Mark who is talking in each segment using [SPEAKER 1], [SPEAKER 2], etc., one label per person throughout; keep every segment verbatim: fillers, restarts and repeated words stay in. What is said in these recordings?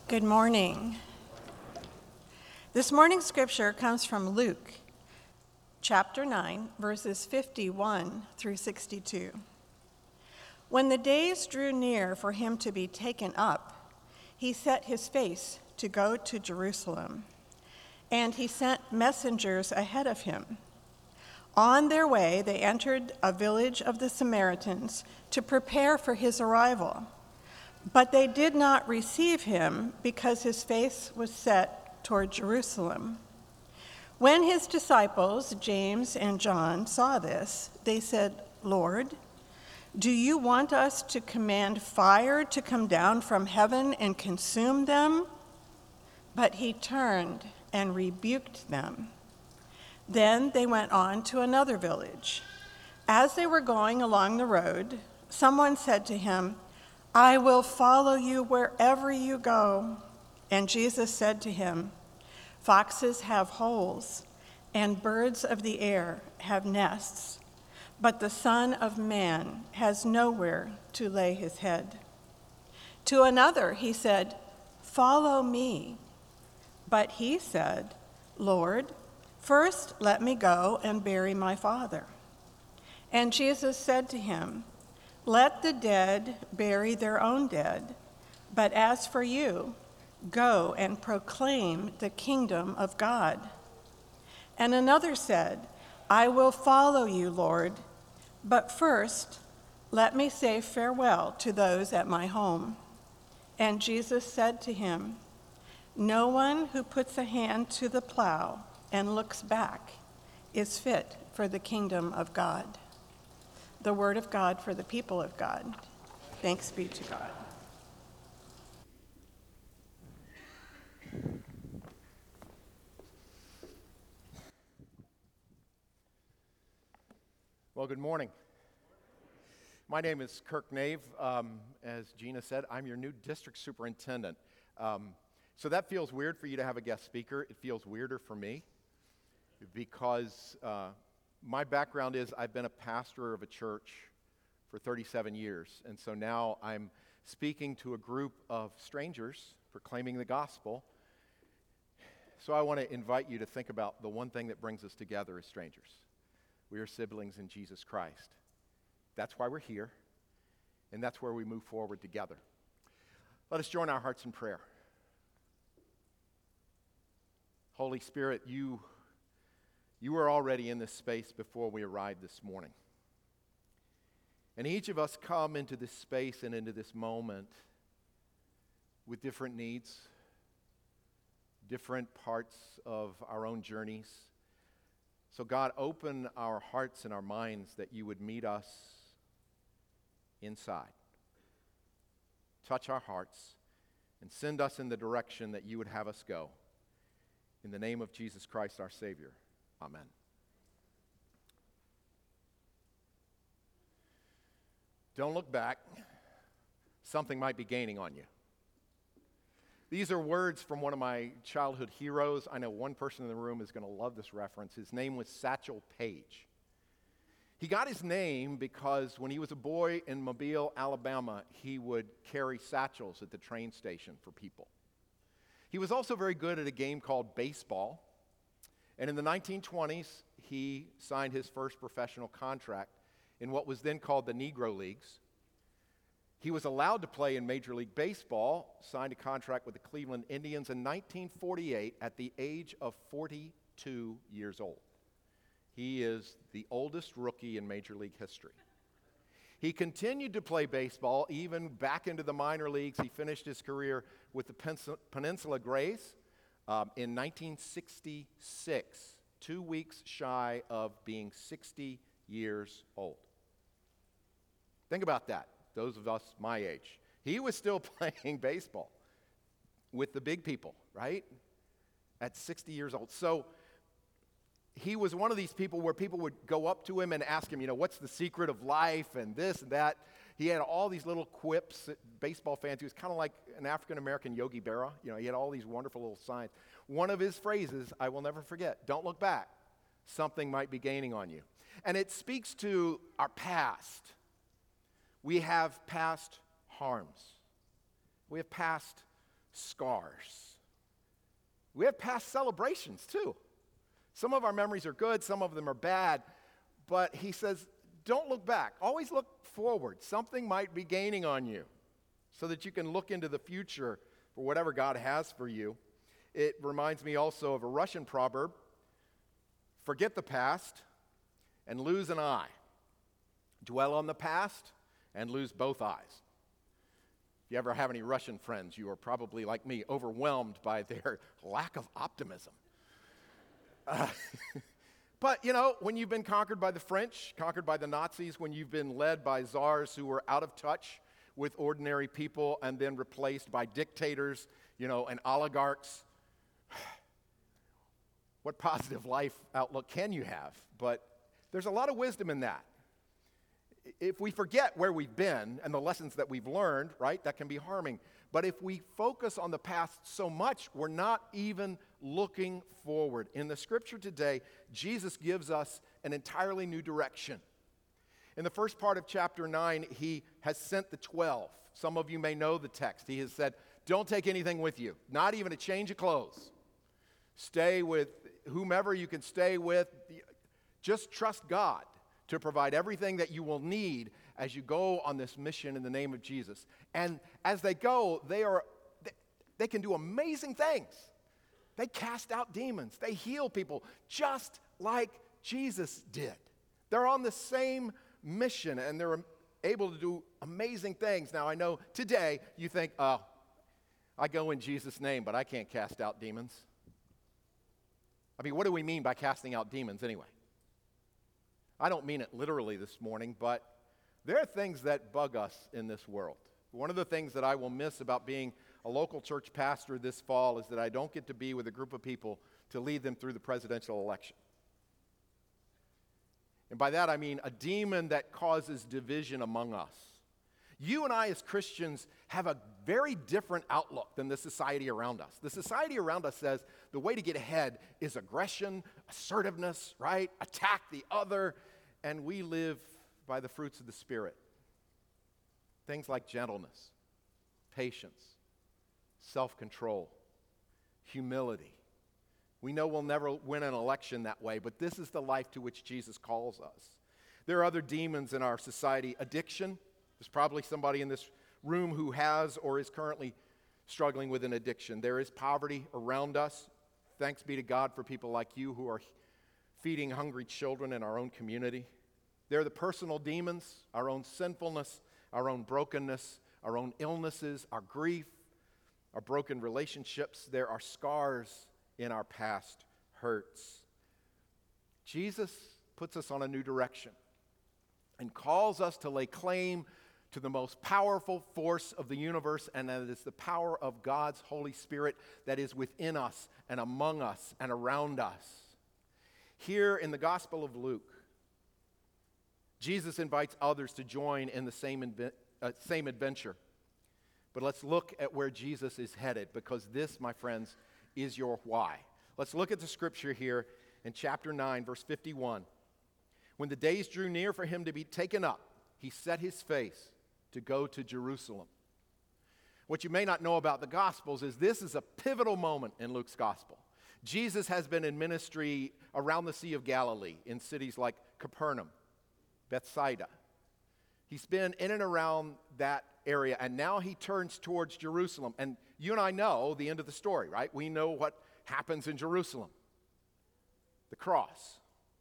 [SPEAKER 1] Good morning. This morning's scripture comes from Luke, chapter nine, verses fifty-one through sixty-two. When the days drew near for him to be taken up, he set his face to go to Jerusalem, and he sent messengers ahead of him. On their way, they entered a village of the Samaritans to prepare for his arrival. But they did not receive him because his face was set toward Jerusalem. When his disciples, James and John, saw this, they said, "Lord, do you want us to command fire to come down from heaven and consume them?" But he turned and rebuked them. Then they went on to another village. As they were going along the road, someone said to him, "I will follow you wherever you go." And Jesus said to him, "Foxes have holes, and birds of the air have nests, but the Son of Man has nowhere to lay his head." To another he said, "Follow me." But he said, "Lord, first let me go and bury my father." And Jesus said to him, "Let the dead bury their own dead, but as for you, go and proclaim the kingdom of God." And another said, "I will follow you, Lord, but first let me say farewell to those at my home." And Jesus said to him, "No one who puts a hand to the plow and looks back is fit for the kingdom of God." The word of God for the people of God. Thanks be to God.
[SPEAKER 2] Well, good morning. My name is Kirk Nave. Um, as Gina said, I'm your new district superintendent. Um, so that feels weird for you to have a guest speaker. It feels weirder for me because uh, my background is I've been a pastor of a church for thirty-seven years, and so now I'm speaking to a group of strangers proclaiming the gospel. So I want to invite you to think about the one thing that brings us together as strangers. We are siblings in Jesus Christ. That's why we're here, and that's where we move forward together. Let us join our hearts in prayer. Holy Spirit, you, you were already in this space before we arrived this morning. And each of us come into this space and into this moment with different needs, different parts of our own journeys. So God, open our hearts and our minds that you would meet us inside. Touch our hearts and send us in the direction that you would have us go. In the name of Jesus Christ, our Savior. Amen. Don't look back. Something might be gaining on you. These are words from one of my childhood heroes. I know one person in the room is going to love this reference. His name was Satchel Paige. He got his name because when he was a boy in Mobile, Alabama, he would carry satchels at the train station for people. He was also very good at a game called baseball. And in the nineteen twenties, he signed his first professional contract in what was then called the Negro Leagues. He was allowed to play in Major League Baseball, signed a contract with the Cleveland Indians in nineteen forty-eight at the age of forty-two years old. He is the oldest rookie in Major League history. He continued to play baseball even back into the minor leagues. He finished his career with the Peninsula Grays um, in nineteen sixty-six, two weeks shy of being sixty years old. Think about that, those of us my age. He was still playing baseball with the big people, right? At sixty years old. So he was one of these people where people would go up to him and ask him, you know, what's the secret of life and this and that. He had all these little quips, baseball fans. He was kind of like an African-American Yogi Berra. You know, he had all these wonderful little signs. One of his phrases, I will never forget, don't look back. Something might be gaining on you. And it speaks to our past. We have past harms. We have past scars. We have past celebrations too. Some of our memories are good, some of them are bad, but he says, don't look back. Always look forward. Something might be gaining on you so that you can look into the future for whatever God has for you. It reminds me also of a Russian proverb, forget the past and lose an eye. Dwell on the past and lose both eyes. If you ever have any Russian friends, you are probably, like me, overwhelmed by their lack of optimism. Uh, but, you know, when you've been conquered by the French, conquered by the Nazis, when you've been led by czars who were out of touch with ordinary people and then replaced by dictators, you know, and oligarchs, what positive life outlook can you have? But there's a lot of wisdom in that. If we forget where we've been and the lessons that we've learned, right, that can be harming. But if we focus on the past so much, we're not even looking forward. In the scripture today, Jesus gives us an entirely new direction. In the first part of chapter nine, he has sent the twelve. Some of you may know the text. He has said, don't take anything with you, not even a change of clothes. Stay with whomever you can stay with. Just trust God to provide everything that you will need as you go on this mission in the name of Jesus. And as they go, they are they, they can do amazing things. They cast out demons. They heal people just like Jesus did. They're on the same mission and they're able to do amazing things. Now, I know today you think, oh, I go in Jesus' name, but I can't cast out demons. I mean, what do we mean by casting out demons anyway? I don't mean it literally this morning, but there are things that bug us in this world. One of the things that I will miss about being a local church pastor this fall is that I don't get to be with a group of people to lead them through the presidential election. And by that I mean a demon that causes division among us. You and I as Christians have a very different outlook than the society around us. The society around us says the way to get ahead is aggression, assertiveness, right? Attack the other. And we live by the fruits of the Spirit. Things like gentleness, patience, self-control, humility. We know we'll never win an election that way, but this is the life to which Jesus calls us. There are other demons in our society. Addiction. There's probably somebody in this room who has or is currently struggling with an addiction. There is poverty around us. Thanks be to God for people like you who are feeding hungry children in our own community. There are the personal demons, our own sinfulness, our own brokenness, our own illnesses, our grief, our broken relationships. There are scars in our past hurts. Jesus puts us on a new direction and calls us to lay claim to the most powerful force of the universe, and that is the power of God's Holy Spirit that is within us and among us and around us. Here in the Gospel of Luke, Jesus invites others to join in the same, inve- uh, same adventure. But let's look at where Jesus is headed, because this, my friends, is your why. Let's look at the scripture here in chapter nine, verse fifty-one. When the days drew near for him to be taken up, he set his face to go to Jerusalem. What you may not know about the Gospels is this is a pivotal moment in Luke's Gospel. Jesus has been in ministry around the Sea of Galilee in cities like Capernaum, Bethsaida. He's been in and around that area, and now he turns towards Jerusalem. And you and I know the end of the story, right? We know what happens in Jerusalem. The cross,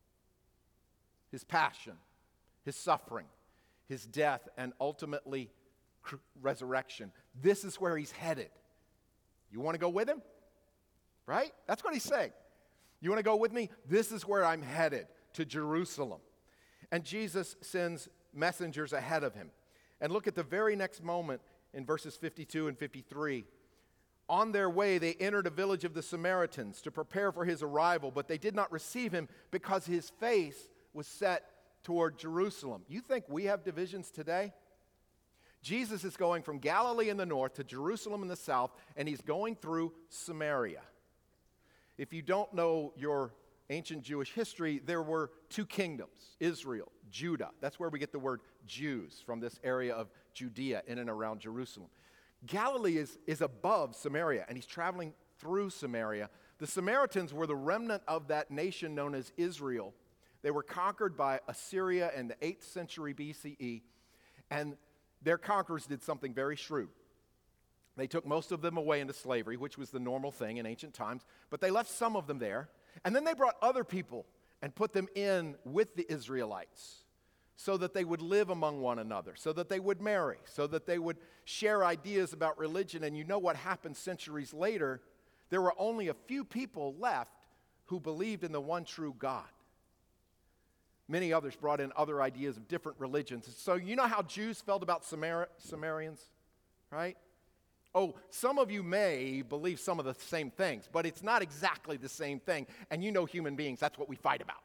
[SPEAKER 2] his passion, his suffering, his death, and ultimately cr- resurrection. This is where he's headed. You want to go with him? Right? That's what he's saying. You want to go with me? This is where I'm headed, to Jerusalem. And Jesus sends messengers ahead of him. And look at the very next moment in verses fifty-two and fifty-three. On their way, they entered a village of the Samaritans to prepare for his arrival, but they did not receive him because his face was set toward Jerusalem. You think we have divisions today? Jesus is going from Galilee in the north to Jerusalem in the south, and he's going through Samaria. If you don't know your ancient Jewish history, there were two kingdoms, Israel, Judah. That's where we get the word Jews, from this area of Judea in and around Jerusalem. Galilee is, is above Samaria, and he's traveling through Samaria. The Samaritans were the remnant of that nation known as Israel. They were conquered by Assyria in the eighth century B C E, and their conquerors did something very shrewd. They took most of them away into slavery, which was the normal thing in ancient times, but they left some of them there, and then they brought other people and put them in with the Israelites so that they would live among one another, so that they would marry, so that they would share ideas about religion. And you know what happened centuries later? There were only a few people left who believed in the one true God. Many others brought in other ideas of different religions. So you know how Jews felt about Samar- Samaritans, right? Oh, some of you may believe some of the same things, but it's not exactly the same thing. And you know human beings, that's what we fight about.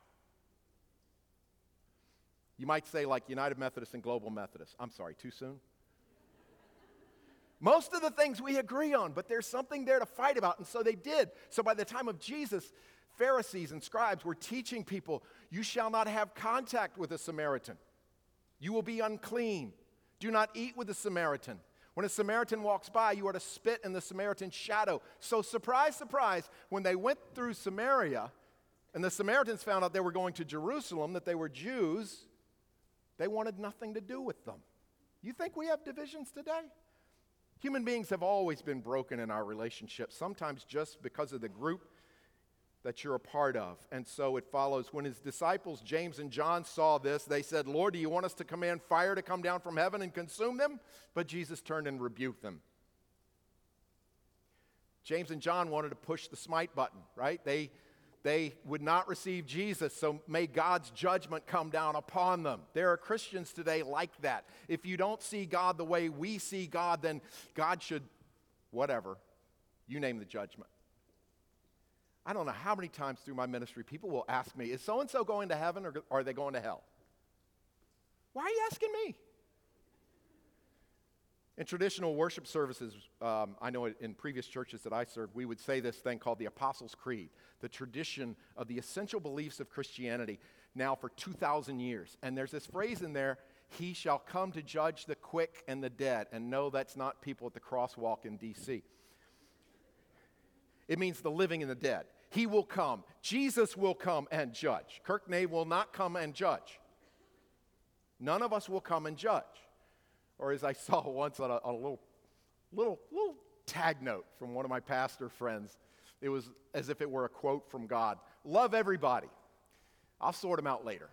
[SPEAKER 2] You might say like United Methodist and Global Methodist. I'm sorry, too soon? Most of the things we agree on, but there's something there to fight about, and so they did. So by the time of Jesus, Pharisees and scribes were teaching people, you shall not have contact with a Samaritan. You will be unclean. Do not eat with a Samaritan. When a Samaritan walks by, you are to spit in the Samaritan's shadow. So surprise, surprise, when they went through Samaria, and the Samaritans found out they were going to Jerusalem, that they were Jews, they wanted nothing to do with them. You think we have divisions today? Human beings have always been broken in our relationships, sometimes just because of the group that you're a part of. And so it follows, when his disciples, James and John, saw this, they said, Lord, do you want us to command fire to come down from heaven and consume them? But Jesus turned and rebuked them. James and John wanted to push the smite button, right? They, they would not receive Jesus, so may God's judgment come down upon them. There are Christians today like that. If you don't see God the way we see God, then God should, whatever, you name the judgment. I don't know how many times through my ministry people will ask me, is so-and-so going to heaven or are they going to hell? Why are you asking me? In traditional worship services, um, I know in previous churches that I served, we would say this thing called the Apostles' Creed, the tradition of the essential beliefs of Christianity now for two thousand years. And there's this phrase in there, he shall come to judge the quick and the dead. And no, that's not people at the crosswalk in D C It means the living and the dead. He will come. Jesus will come and judge. Kirknave will not come and judge. None of us will come and judge. Or as I saw once on a, on a little, little, little tag note from one of my pastor friends, it was as if it were a quote from God. Love everybody. I'll sort them out later.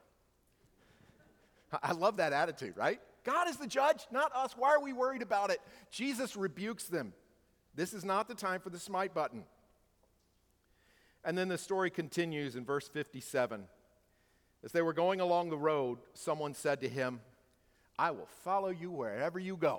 [SPEAKER 2] I love that attitude, right? God is the judge, not us. Why are we worried about it? Jesus rebukes them. This is not the time for the smite button. And then the story continues in verse fifty-seven. As they were going along the road, someone said to him, I will follow you wherever you go.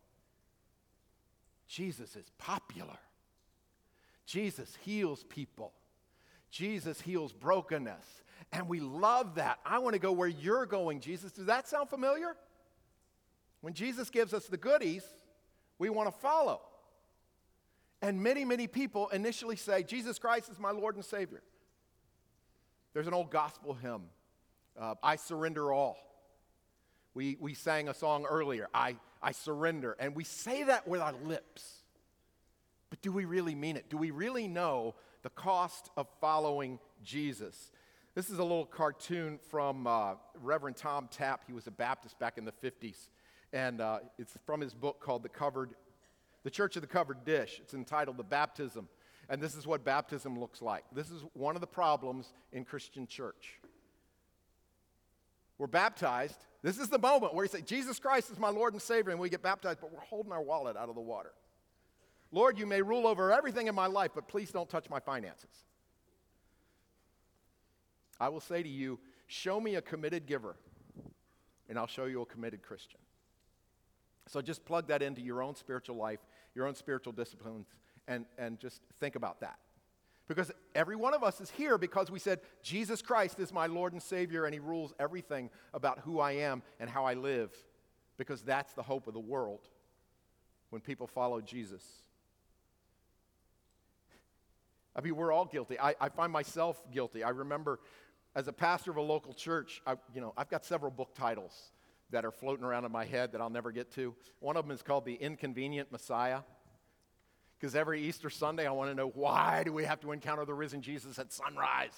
[SPEAKER 2] Jesus is popular. Jesus heals people. Jesus heals brokenness. And we love that. I want to go where you're going, Jesus. Does that sound familiar? When Jesus gives us the goodies, we want to follow. And many, many people initially say, Jesus Christ is my Lord and Savior. There's an old gospel hymn, uh, I surrender all. We, we sang a song earlier, I, I surrender. And we say that with our lips. But do we really mean it? Do we really know the cost of following Jesus? This is a little cartoon from uh, Reverend Tom Tapp. He was a Baptist back in the fifties. And uh, it's from his book called The Covered The Church of the Covered Dish. It's entitled The Baptism. And this is what baptism looks like. This is one of the problems in Christian church. We're baptized. This is the moment where you say, Jesus Christ is my Lord and Savior, and we get baptized, but we're holding our wallet out of the water. Lord, you may rule over everything in my life, but please don't touch my finances. I will say to you, show me a committed giver, and I'll show you a committed Christian. So just plug that into your own spiritual life, your own spiritual disciplines, and, and just think about that. Because every one of us is here because we said, Jesus Christ is my Lord and Savior, and he rules everything about who I am and how I live, because that's the hope of the world when people follow Jesus. I mean, we're all guilty. I, I find myself guilty. I remember as a pastor of a local church, I, you know, I've got several book titles that are floating around in my head that I'll never get to. One of them is called The Inconvenient Messiah. Because every Easter Sunday I want to know, why do we have to encounter the risen Jesus at sunrise?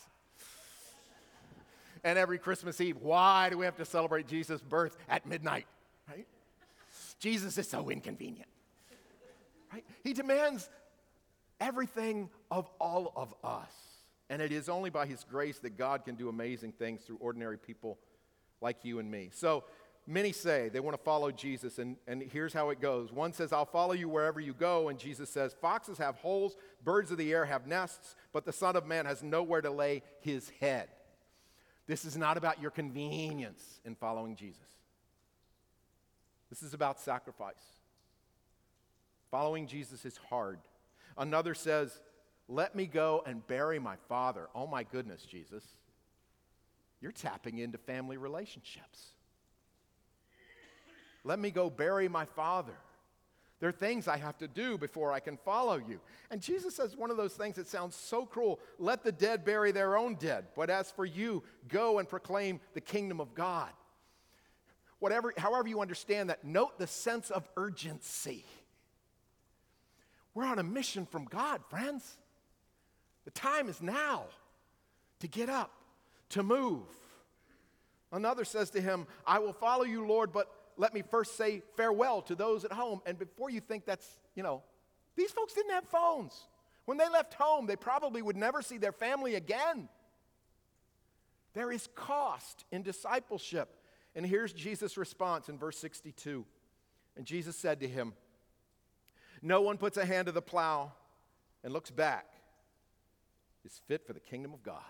[SPEAKER 2] And every Christmas Eve, why do we have to celebrate Jesus' birth at midnight? Right? Jesus is so inconvenient. Right? He demands everything of all of us. And it is only by his grace that God can do amazing things through ordinary people like you and me. So many say they want to follow Jesus, and, and here's how it goes. One says, I'll follow you wherever you go, and Jesus says, foxes have holes, birds of the air have nests, but the Son of Man has nowhere to lay his head. This is not about your convenience in following Jesus. This is about sacrifice. Following Jesus is hard. Another says, let me go and bury my father. Oh my goodness, Jesus. You're tapping into family relationships. Let me go bury my father. There are things I have to do before I can follow you. And Jesus says one of those things that sounds so cruel. Let the dead bury their own dead. But as for you, go and proclaim the kingdom of God. Whatever, however you understand that, note the sense of urgency. We're on a mission from God, friends. The time is now to get up, to move. Another says to him, I will follow you, Lord, but let me first say farewell to those at home. And before you think that's, you know, these folks didn't have phones. When they left home, they probably would never see their family again. There is cost in discipleship. And here's Jesus' response in verse sixty-two. And Jesus said to him, no one puts a hand to the plow and looks back is fit for the kingdom of God.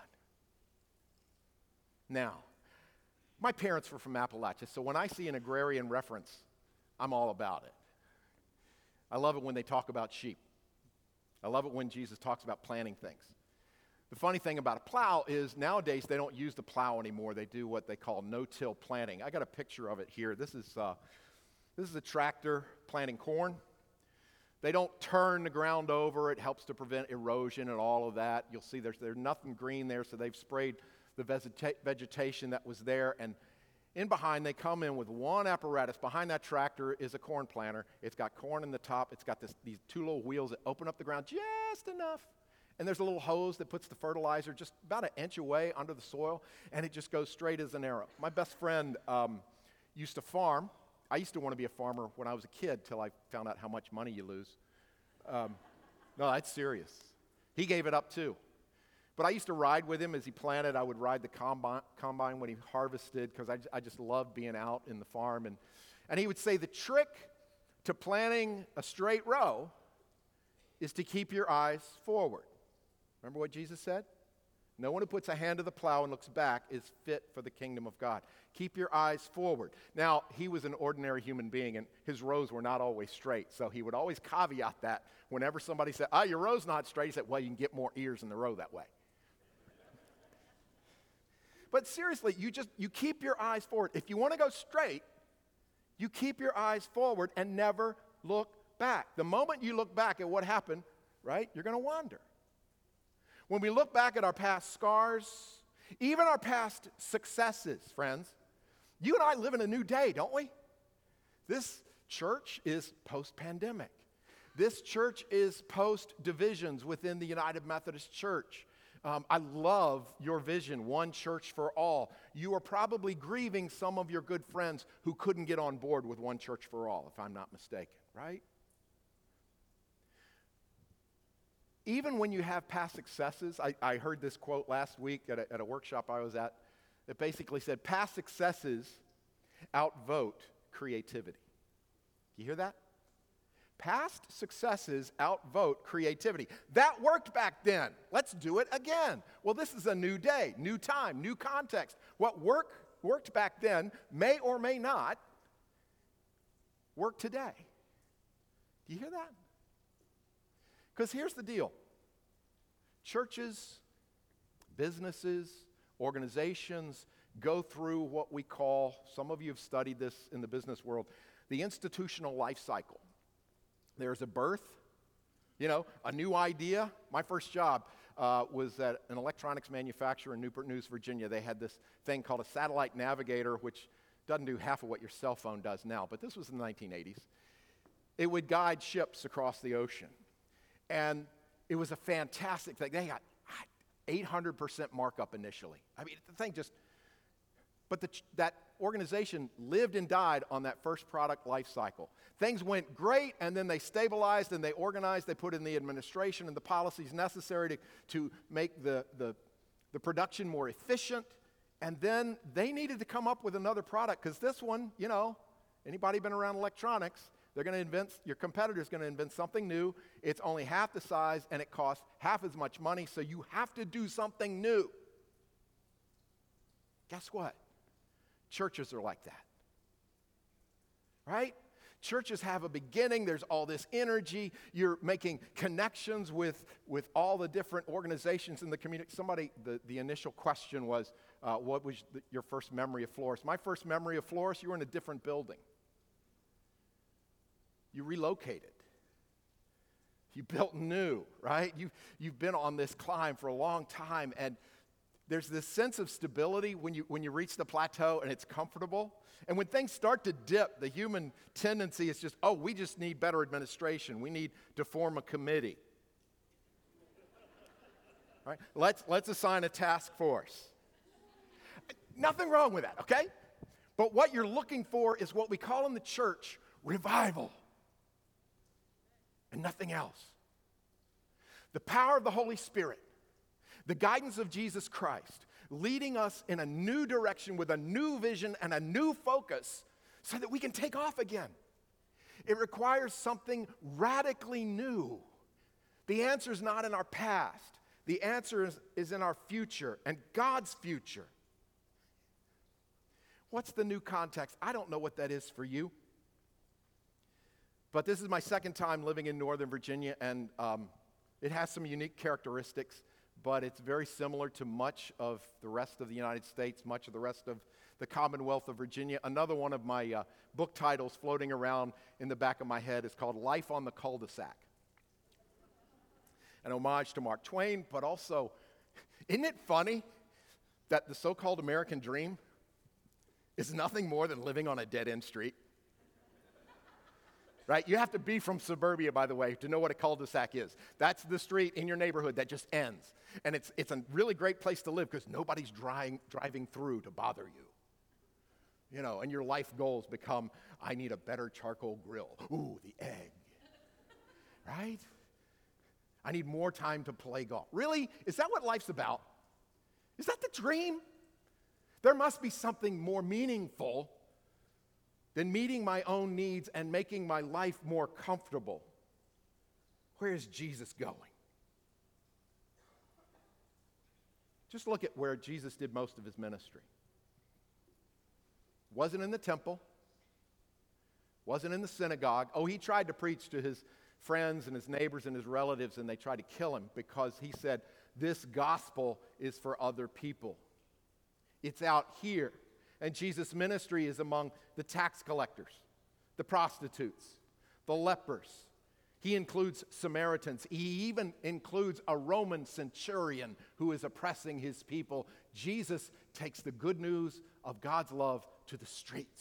[SPEAKER 2] Now, my parents were from Appalachia, so when I see an agrarian reference, I'm all about it. I love it when they talk about sheep. I love it when Jesus talks about planting things. The funny thing about a plow is nowadays they don't use the plow anymore. They do what they call no-till planting. I got a picture of it here. This is, uh, this is a tractor planting corn. They don't turn the ground over. It helps to prevent erosion and all of that. You'll see there's, there's nothing green there, so they've sprayed the vegeta- vegetation that was there. And in behind, they come in with one apparatus. Behind that tractor is a corn planter. It's got corn in the top. It's got this, these two little wheels that open up the ground just enough. And there's a little hose that puts the fertilizer just about an inch away under the soil, and it just goes straight as an arrow. My best friend um, used to farm. I used to want to be a farmer when I was a kid till I found out how much money you lose. Um, no, that's serious. He gave it up too. But I used to ride with him as he planted. I would ride the combine, combine when he harvested because I, I just loved being out in the farm. And, and he would say the trick to planting a straight row is to keep your eyes forward. Remember what Jesus said? No one who puts a hand to the plow and looks back is fit for the kingdom of God. Keep your eyes forward. Now, he was an ordinary human being, and his rows were not always straight. So he would always caveat that whenever somebody said, ah, your row's not straight, he said, well, you can get more ears in the row that way. But seriously, you just, you keep your eyes forward. If you want to go straight, you keep your eyes forward and never look back. The moment you look back at what happened, right, you're going to wander. When we look back at our past scars, even our past successes, friends, you and I live in a new day, don't we? This church is post-pandemic. This church is post-divisions within the United Methodist Church. Um, I love your vision, one church for all. You are probably grieving some of your good friends who couldn't get on board with one church for all, if I'm not mistaken, right? Even when you have past successes, I, I heard this quote last week at a, at a workshop I was at that basically said, past successes outvote creativity. You hear that? Past successes outvote creativity. That worked back then. Let's do it again. Well, this is a new day, new time, new context. What work, worked back then may or may not work today. Do you hear that? Because here's the deal. Churches, businesses, organizations go through what we call, some of you have studied this in the business world, the institutional life cycle. There's a birth, you know, a new idea. My first job uh, was at an electronics manufacturer in Newport News, Virginia. They had this thing called a satellite navigator, which Doesn't do half of what your cell phone does now, but this was in the nineteen eighties. It would guide ships across the ocean. And it was a fantastic thing. They got eight hundred percent markup initially. I mean, the thing just, but the, that organization lived and died on that first product life cycle. Things went great, and then they stabilized and they organized. They put in the administration and the policies necessary to, to make the, the, the production more efficient. And then they needed to come up with another product, because this one, you know, anybody been around electronics, they're going to invent, your competitor's going to invent something new. It's only half the size, and it costs half as much money, so you have to do something new. Guess what? Churches are like that, right? Churches have a beginning. There's all this energy. You're making connections with, with all the different organizations in the community. Somebody, the, the initial question was, uh, what was the, your first memory of Florist? My first memory of Florist, you were in a different building. You relocated. You built new, right? You, you've been on this climb for a long time, and there's this sense of stability when you, when you reach the plateau and it's comfortable. And when things start to dip, the human tendency is just, oh, we just need better administration. We need to form a committee. Right? Let's, let's assign a task force. Nothing wrong with that, okay? But what you're looking for is what we call in the church revival. And nothing else. The power of the Holy Spirit, the guidance of Jesus Christ, leading us in a new direction with a new vision and a new focus so that we can take off again. It requires something radically new. The answer is not in our past. The answer is, is in our future and God's future. What's the new context? I don't know what that is for you. But this is my second time living in Northern Virginia, and um, it has some unique characteristics, but it's very similar to much of the rest of the United States, much of the rest of the Commonwealth of Virginia. Another one of my uh, book titles floating around in the back of my head is called Life on the Cul-de-Sac. An homage to Mark Twain, but also, isn't it funny that the so-called American dream is nothing more than living on a dead-end street? Right? You have to be from suburbia, by the way, to know what a cul-de-sac is. That's the street in your neighborhood that just ends. And it's, it's a really great place to live because nobody's driving, driving through to bother you. You know, and your life goals become, I need a better charcoal grill. Ooh, the egg. Right? I need more time to play golf. Really? Is that what life's about? Is that the dream? There must be something more meaningful than meeting my own needs and making my life more comfortable. Where is Jesus going? Just look at where Jesus did most of his ministry. Wasn't in the temple. Wasn't in the synagogue. Oh, he tried to preach to his friends and his neighbors and his relatives, and they tried to kill him because he said, this gospel is for other people. It's out here. And Jesus' ministry is among the tax collectors, the prostitutes, the lepers. He includes Samaritans. He even includes a Roman centurion who is oppressing his people. Jesus takes the good news of God's love to the streets.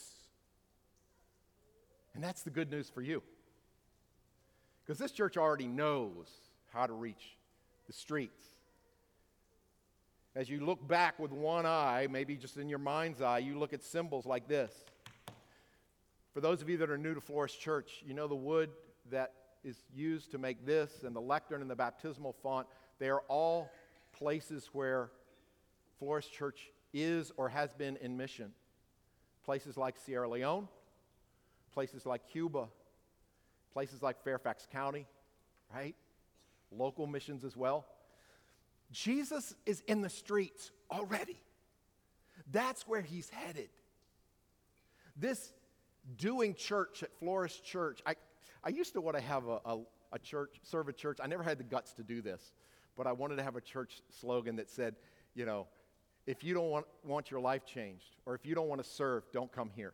[SPEAKER 2] And that's the good news for you. Because this church already knows how to reach the streets. As you look back with one eye, maybe just in your mind's eye, you look at symbols like this. For those of you that are new to Florist Church, you know the wood that is used to make this and the lectern and the baptismal font, they are all places where Florist Church is or has been in mission. Places like Sierra Leone, places like Cuba, places like Fairfax County, right? Local missions as well. Jesus is in the streets already. That's where he's headed. This doing church at Florist Church, I, I used to want to have a, a, a church, serve a church. I never had the guts to do this, but I wanted to have a church slogan that said, you know, if you don't want, want your life changed, or if you don't want to serve, don't come here.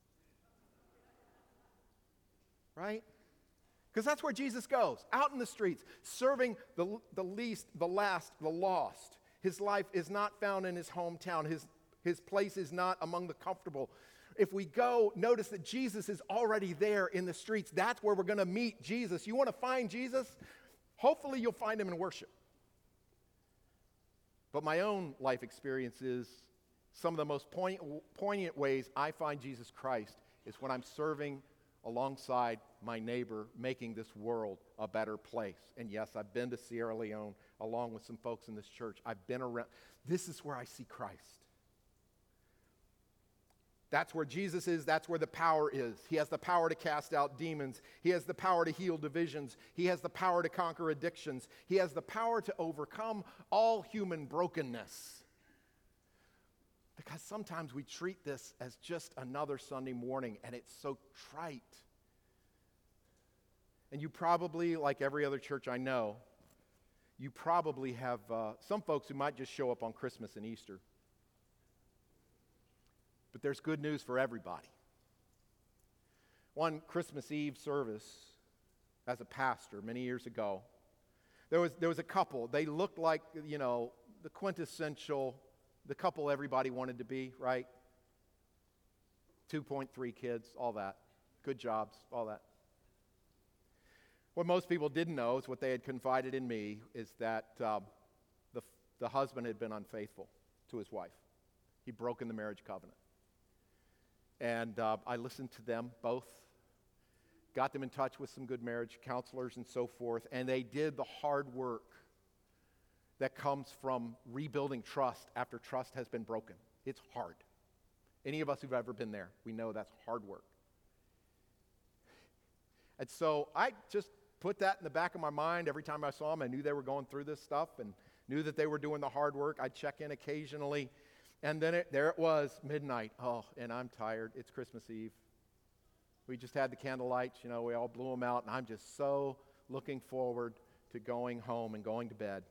[SPEAKER 2] Right? Because that's where Jesus goes, out in the streets, serving the, the least, the last, the lost. His life is not found in his hometown. His, his place is not among the comfortable. If we go, notice that Jesus is already there in the streets. That's where we're going to meet Jesus. You want to find Jesus? Hopefully you'll find him in worship. But my own life experience is some of the most poignant ways I find Jesus Christ is when I'm serving alongside my neighbor, making this world a better place. And yes, I've been to Sierra Leone along with some folks in this church. I've been around. This is where I see Christ. That's where Jesus is. That's where the power is. He has the power to cast out demons. He has the power to heal divisions. He has the power to conquer addictions. He has the power to overcome all human brokenness. Because sometimes we treat this as just another Sunday morning, and it's so trite. And you probably, like every other church I know, you probably have uh, some folks who might just show up on Christmas and Easter. But there's good news for everybody. One Christmas Eve service as a pastor many years ago, there was, there was a couple. They looked like, you know, the quintessential, the couple everybody wanted to be, right? two point three kids, all that. Good jobs, all that. What most people didn't know is what they had confided in me is that um, the, the husband had been unfaithful to his wife. He'd broken the marriage covenant. And uh, I listened to them both, got them in touch with some good marriage counselors and so forth, and they did the hard work that comes from rebuilding trust after trust has been broken. It's hard. Any of us who've ever been there, we know that's hard work. And so I just put that in the back of my mind every time I saw them. I knew they were going through this stuff and knew that they were doing the hard work. I'd check in occasionally. And then it, there it was, midnight. Oh, and I'm tired. It's Christmas Eve. We just had the candlelights, you know, we all blew them out, and I'm just so looking forward to going home and going to bed.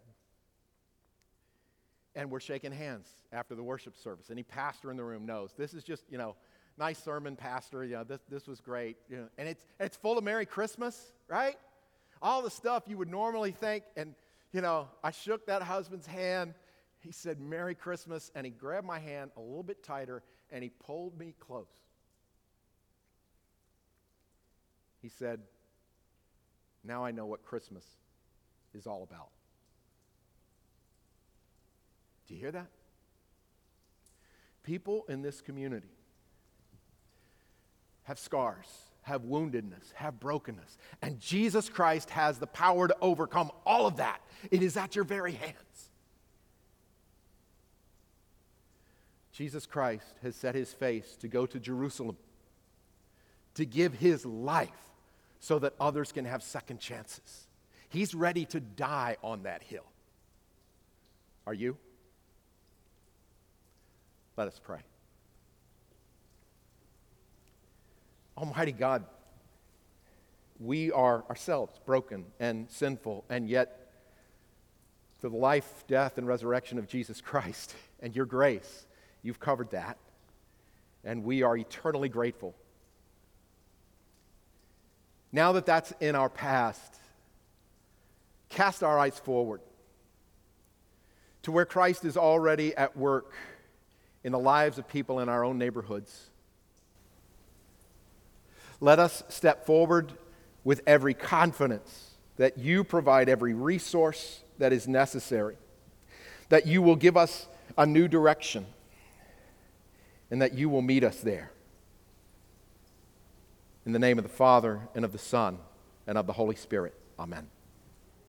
[SPEAKER 2] And we're shaking hands after the worship service. Any pastor in the room knows this is just, you know, nice sermon, pastor. You know, this this was great. You know, and it's it's full of Merry Christmas, right? All the stuff you would normally think. And you know, I shook that husband's hand. He said, Merry Christmas, and he grabbed my hand a little bit tighter, and he pulled me close. He said, now I know what Christmas is all about. Do you hear that? People in this community have scars, have woundedness, have brokenness, and Jesus Christ has the power to overcome all of that. It is at your very hands. Jesus Christ has set his face to go to Jerusalem, to give his life so that others can have second chances. He's ready to die on that hill. Are you? Let us pray. Almighty God, we are ourselves broken and sinful, and yet through the life, death, and resurrection of Jesus Christ and your grace, you've covered that, and we are eternally grateful. Now that that's in our past, cast our eyes forward to where Christ is already at work in the lives of people in our own neighborhoods. Let us step forward with every confidence that you provide every resource that is necessary, that you will give us a new direction, and that you will meet us there. In the name of the Father, and of the Son, and of the Holy Spirit. Amen.